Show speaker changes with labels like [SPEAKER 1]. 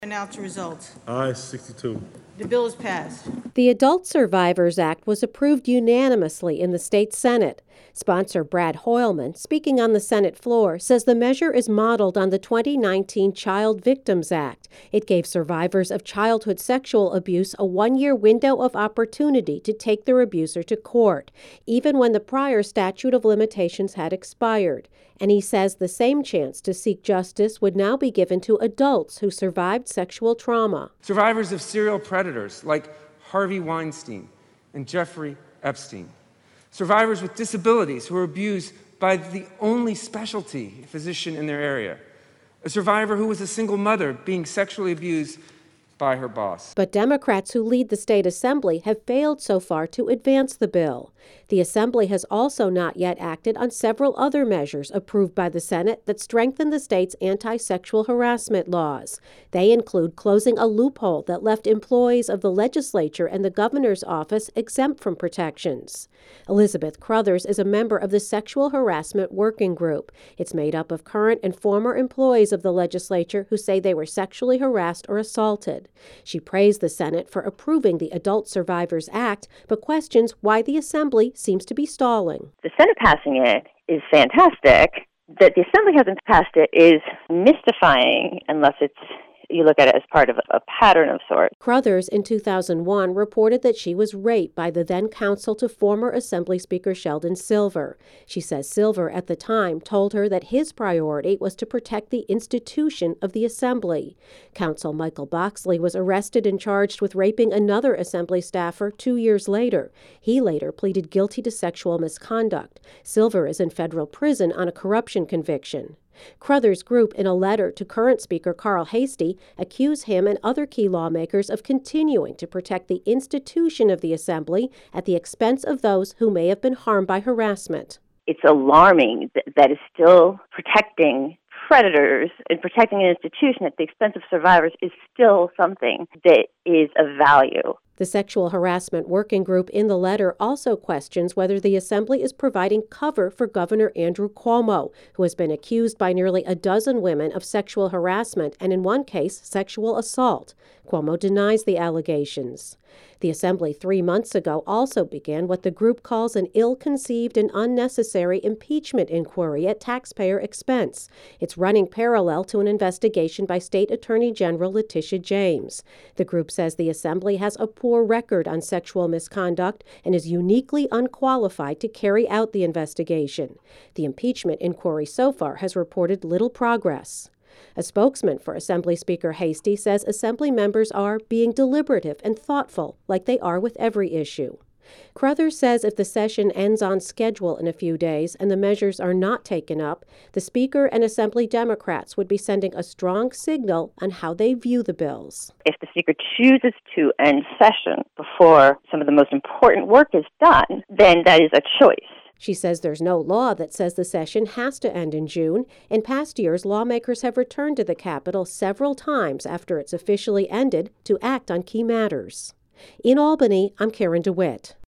[SPEAKER 1] Announce the results.
[SPEAKER 2] Aye, 62.
[SPEAKER 1] The bill is passed.
[SPEAKER 3] The Adult Survivors Act was approved unanimously in the state Senate. Sponsor Brad Hoylman, speaking on the Senate floor, says the measure is modeled on the 2019 Child Victims Act. It gave survivors of childhood sexual abuse a one-year window of opportunity to take their abuser to court, even when the prior statute of limitations had expired. And he says the same chance to seek justice would now be given to adults who survived sexual trauma.
[SPEAKER 4] Survivors of serial predators like Harvey Weinstein and Jeffrey Epstein. Survivors with disabilities who were abused by the only specialty physician in their area. A survivor who was a single mother being sexually abused by her boss.
[SPEAKER 3] But Democrats who lead the state assembly have failed so far to advance the bill. The assembly has also not yet acted on several other measures approved by the Senate that strengthen the state's anti-sexual harassment laws. They include closing a loophole that left employees of the legislature and the governor's office exempt from protections. Elizabeth Crothers is a member of the Sexual Harassment Working Group. It's made up of current and former employees of the legislature who say they were sexually harassed or assaulted. She praised the Senate for approving the Adult Survivors Act, but questions why the Assembly seems to be stalling.
[SPEAKER 5] The Senate passing it is fantastic. That the Assembly hasn't passed it is mystifying unless you look at it as part of a pattern of sorts.
[SPEAKER 3] Crothers, in 2001, reported that she was raped by the then counsel to former Assembly Speaker Sheldon Silver. She says Silver, at the time, told her that his priority was to protect the institution of the Assembly. Counsel Michael Boxley was arrested and charged with raping another Assembly staffer 2 years later. He later pleaded guilty to sexual misconduct. Silver is in federal prison on a corruption conviction. Crothers' group, in a letter to current Speaker Carl Heastie, accuse him and other key lawmakers of continuing to protect the institution of the Assembly at the expense of those who may have been harmed by harassment.
[SPEAKER 5] It's alarming that is still protecting predators and protecting an institution at the expense of survivors is still something that is of value.
[SPEAKER 3] The Sexual Harassment Working Group in the letter also questions whether the Assembly is providing cover for Governor Andrew Cuomo, who has been accused by nearly a dozen women of sexual harassment and, in one case, sexual assault. Cuomo denies the allegations. The Assembly 3 months ago also began what the group calls an ill-conceived and unnecessary impeachment inquiry at taxpayer expense. It's running parallel to an investigation by State Attorney General Letitia James. The group says the Assembly has a poor record on sexual misconduct and is uniquely unqualified to carry out the investigation. The impeachment inquiry so far has reported little progress. A spokesman for Assembly Speaker Heastie says Assembly members are being deliberative and thoughtful, like they are with every issue. Crothers says if the session ends on schedule in a few days and the measures are not taken up, the Speaker and Assembly Democrats would be sending a strong signal on how they view the bills.
[SPEAKER 5] If the Speaker chooses to end session before some of the most important work is done, then that is a choice.
[SPEAKER 3] She says there's no law that says the session has to end in June. In past years, lawmakers have returned to the Capitol several times after it's officially ended to act on key matters. In Albany, I'm Karen DeWitt.